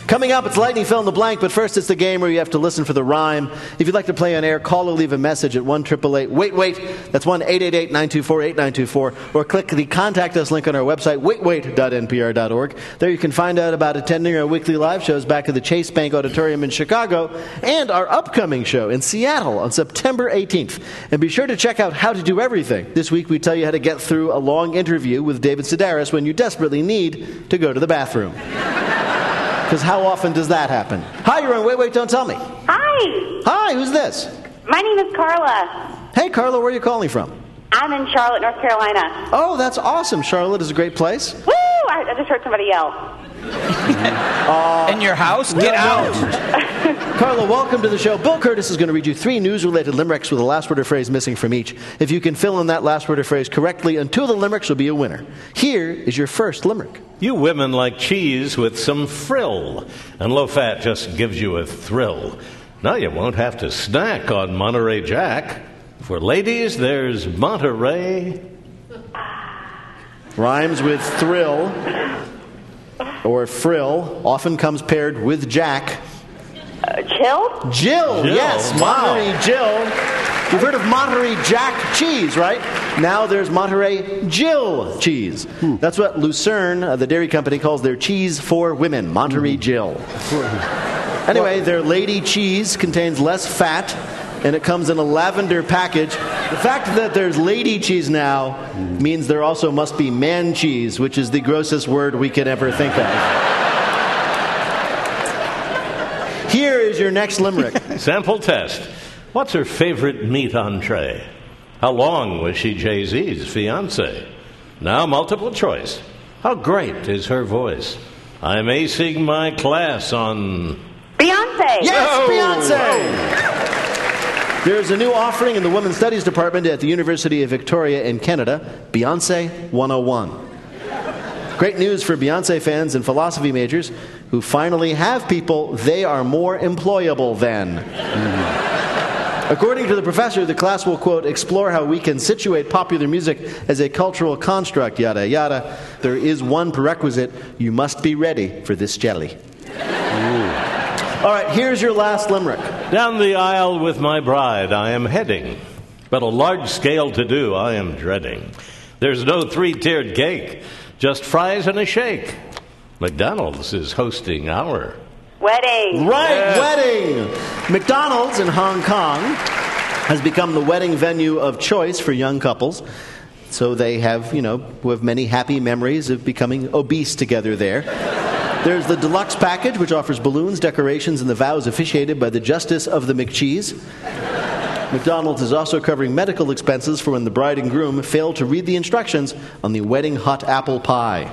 Coming up, it's Lightning Fill in the Blank, but first it's the game where you have to listen for the rhyme. If you'd like to play on air, call or leave a message at 1-888-WAIT-WAIT. That's 1-888-924-8924. Or click the Contact Us link on our website, waitwait.npr.org. There you can find out about attending our weekly live shows back at the Chase Bank Auditorium in Chicago and our upcoming show in Seattle on September 18th. And be sure to check out How to Do Everything. This week we tell you how to get through a long interview with David Sedaris when you desperately need to go to the bathroom. Because how often does that happen? Hi, you're on Wait, Don't Tell Me. Hi. Hi, who's this? My name is Carla. Hey, Carla, where are you calling from? I'm in Charlotte, North Carolina. Oh, that's awesome. Charlotte is a great place. Woo! I just heard somebody yell. In your house? Get out. Carla, welcome to the show. Bill Curtis is going to read you 3 news-related limericks with a last word or phrase missing from each. If you can fill in that last word or phrase correctly, and 2 of the limericks will be a winner. Here is your first limerick. You women like cheese with some frill, and low fat just gives you a thrill. Now you won't have to snack on Monterey Jack. For ladies, there's Monterey. Rhymes with thrill or frill, often comes paired with Jack. Jill? Jill, yes, wow. Monterey Jill. You've heard of Monterey Jack cheese, right? Now there's Monterey Jill cheese. That's what Lucerne, the dairy company, calls their cheese for women, Monterey Jill. Anyway, their lady cheese contains less fat, and it comes in a lavender package. The fact that there's lady cheese now means there also must be man cheese, which is the grossest word we could ever think of. Here is your next limerick. Sample test. What's her favorite meat entree? How long was she Jay-Z's fiancé? Now multiple choice. How great is her voice? I'm acing my class on... Beyonce. Yes, Beyonce! There's a new offering in the Women's Studies Department at the University of Victoria in Canada, Beyonce 101. Great news for Beyonce fans and philosophy majors who finally have people they are more employable than. According to the professor, the class will, quote, explore how we can situate popular music as a cultural construct, yada, yada. There is one prerequisite. You must be ready for this jelly. All right, here's your last limerick. Down the aisle with my bride I am heading, but a large scale to do I am dreading. There's no 3-tiered cake, just fries and a shake. McDonald's is hosting our... Wedding. Right, yes. Wedding. McDonald's in Hong Kong has become the wedding venue of choice for young couples. So they have, who have many happy memories of becoming obese together there. There's the deluxe package, which offers balloons, decorations, and the vows officiated by the Justice of the McCheese. McDonald's is also covering medical expenses for when the bride and groom fail to read the instructions on the wedding hot apple pie.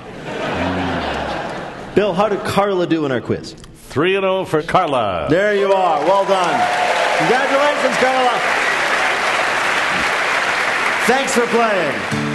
Bill, how did Carla do in our quiz? 3-0 for Carla. There you are. Well done. Congratulations, Carla. Thanks for playing.